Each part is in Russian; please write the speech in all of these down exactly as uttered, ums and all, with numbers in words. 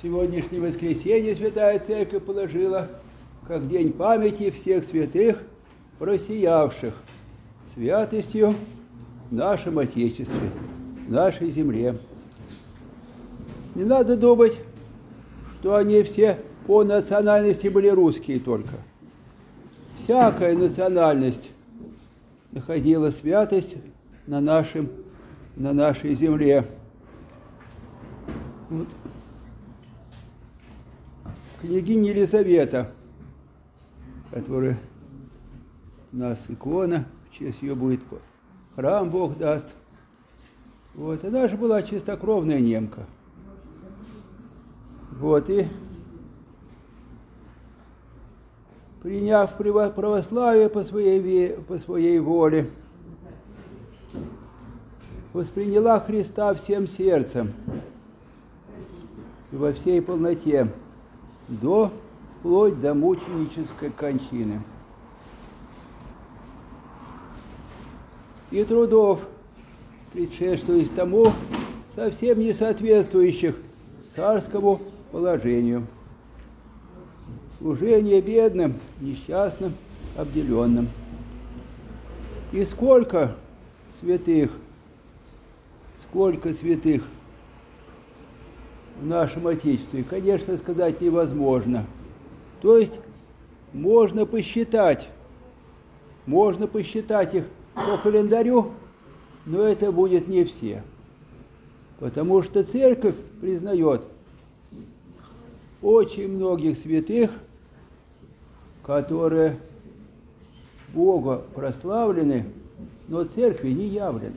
Сегодняшнее воскресенье Святая Церковь положила как день памяти всех святых, просиявших святостью в нашем Отечестве, в нашей земле. Не надо думать, что они все по национальности были русские только. Всякая национальность находила святость на, нашем, на нашей земле. Вот. Княгиня Елизавета, которая у нас икона, в честь ее будет храм, Бог даст. Вот, она же была чистокровная немка. Вот, и приняв православие по своей, по своей воле, восприняла Христа всем сердцем и во всей полноте, до, вплоть до мученической кончины. И трудов, предшествующих тому, совсем не соответствующих царскому положению. Служение бедным, несчастным, обделенным. И сколько святых, сколько святых в нашем Отечестве, конечно, сказать невозможно. То есть можно посчитать, можно посчитать их по календарю, но это будет не все. Потому что Церковь признает очень многих святых, которые Бога прославлены, но Церкви не явлены.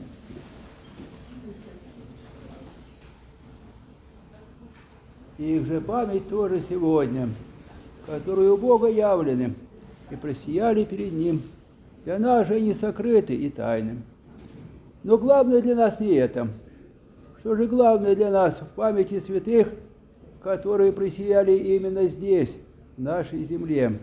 И их же память тоже сегодня, которые у Бога явлены и просияли перед Ним, и она же не сокрыта и тайным. Но главное для нас не это. Что же главное для нас в памяти святых, которые просияли именно здесь, в нашей земле?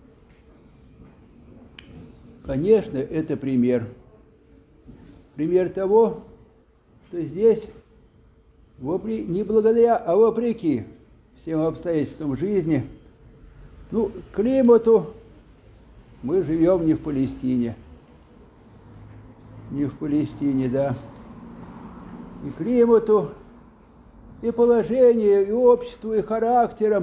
Конечно, это пример. Пример того, что здесь не благодаря, а вопреки всем обстоятельствам жизни, ну, климату, мы живем не в Палестине. Не в Палестине, да. И климату, и положению, и обществу, и характером,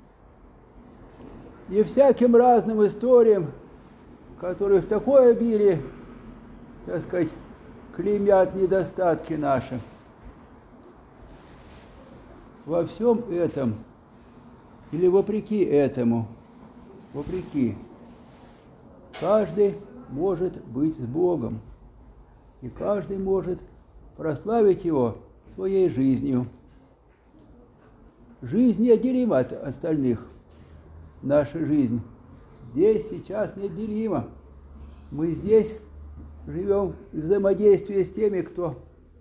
и всяким разным историям, которые в такой обилии, так сказать, клеймят недостатки наши. Во всем этом, или вопреки этому, вопреки, каждый может быть с Богом, и каждый может прославить Его своей жизнью. Жизнь неотделима от остальных. Наша жизнь здесь, сейчас неотделима. Мы здесь живем в взаимодействии с теми, кто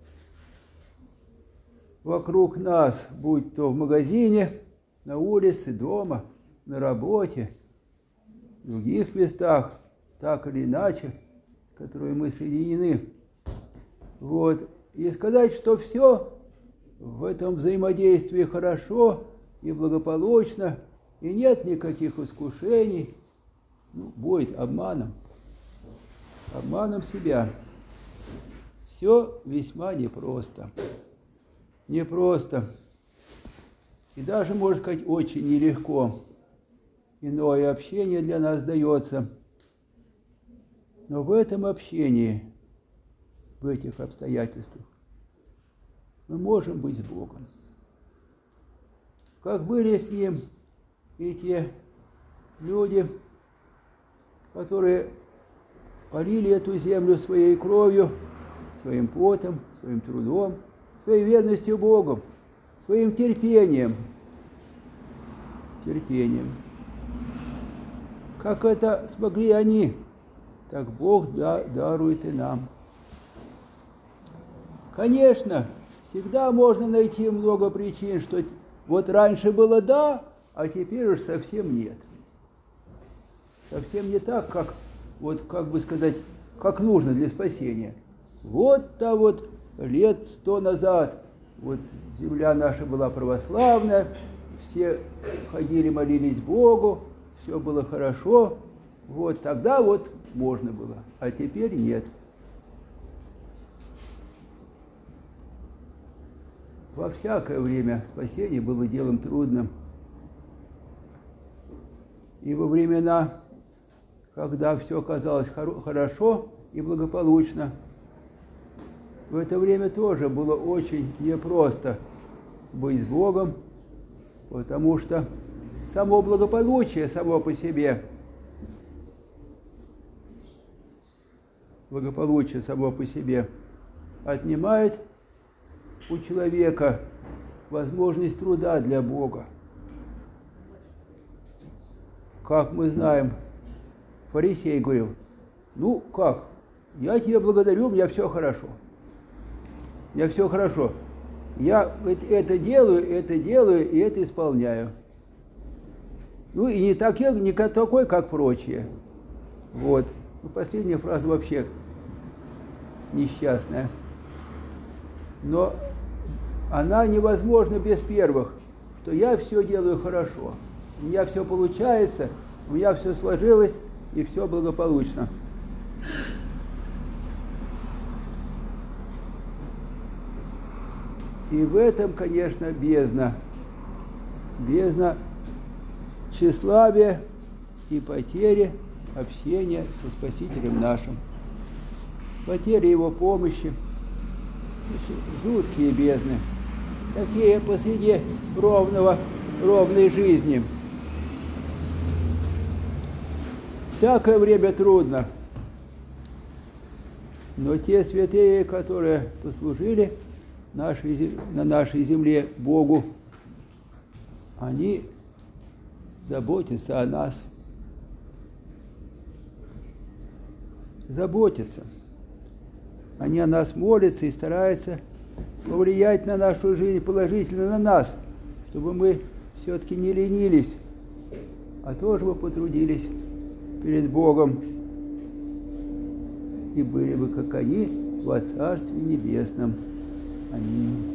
вокруг нас, будь то в магазине, на улице, дома, на работе, в других местах, так или иначе, с которыми мы соединены. Вот. И сказать, что все в этом взаимодействии хорошо и благополучно, и нет никаких искушений, ну, будет обманом, обманом себя. Все весьма непросто. Непросто. И даже, можно сказать, очень нелегко. Иное общение для нас дается. Но в этом общении, в этих обстоятельствах, мы можем быть с Богом. Как были с Ним и те люди, которые полили эту землю своей кровью, своим потом, своим трудом, своей верностью Богу, своим терпением. Терпением. Как это смогли они, так Бог да, дарует и нам. Конечно, всегда можно найти много причин, что вот раньше было да, а теперь уж совсем нет. Совсем не так, как, вот, как бы сказать, как нужно для спасения. Вот-то вот лет сто назад вот земля наша была православная, все ходили, молились Богу, все было хорошо, вот тогда вот можно было, а теперь нет. Во всякое время спасение было делом трудным. И во времена, когда все казалось хоро- хорошо и благополучно, в это время тоже было очень непросто быть с Богом, потому что само благополучие само по себе, благополучие само по себе отнимает у человека возможность труда для Бога. Как мы знаем, фарисей говорил: ну как, я тебя благодарю, у меня все хорошо. У меня все хорошо. Я это делаю, это делаю и это исполняю. Ну и не, так, не такой, как прочие. Вот. Ну, последняя фраза вообще несчастная. Но она невозможна без первых, что я все делаю хорошо. У меня все получается, у меня все сложилось и все благополучно. И в этом, конечно, бездна. Бездна тщеславия и потери общения со Спасителем нашим. Потеря Его помощи. Жуткие бездны. Такие посреди ровного, ровной жизни. Всякое время трудно. Но те святые, которые послужили нашей, на нашей земле Богу, они заботятся о нас. Заботятся. Они о нас молятся и стараются повлиять на нашу жизнь положительно на нас, чтобы мы все-таки не ленились, а тоже бы потрудились перед Богом и были бы, как они, во Царстве Небесном. Аминь.